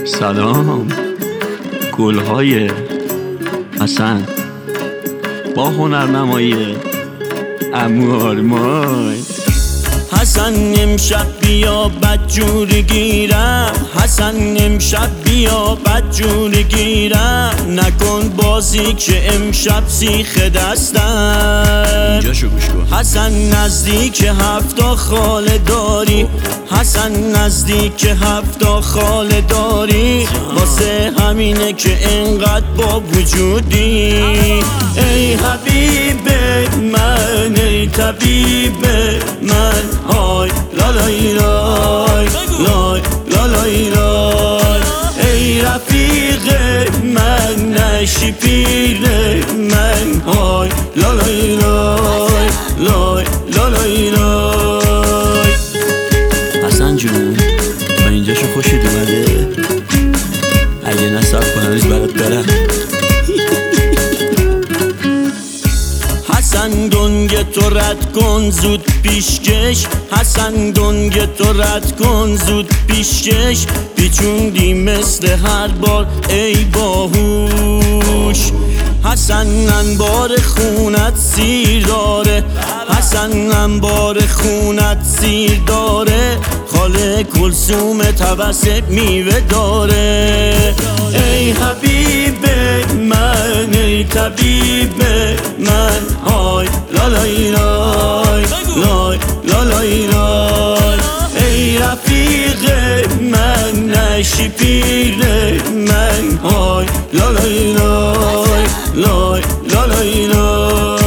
سلام. گلهای حسن با هنرنمایی عمو آرمان. حسن امشب بیا بدجور گیرم، حسن امشب بیا بدجور گیرم، نکن بازی که امشب سیخ دستم. اینجاشو گوش کن. حسن نزدیک 7 خاله داری، حسن نزدیک 7 خاله داری، واسه همینه که انقدر با وجودی. ای حبیب من، ای طبیب من، های لالای لای لای لالای لای. ای رفیق من، نشی پیر من، های لالای لای لای لالای لای. حسن جون تا اینجاشو خوشت اومده؟ اگه نه صبر کن هنوز برات دارم. حسن دنگ تو رد کن زود پیشکش، حسن دنگ تو رد کن زود پیشکش، پیچوندی مثل هر بار ای باهوش. حسن انبار خونت سیر داره، حسن انبار خونت سیر داره، خاله کلثوم توسط میوه داره. ای حبیب من، ای طبیب من، های لالای لای لای لالای لای. ای رفیق من، نشی پیر من، های لالای لای لای لالای لای.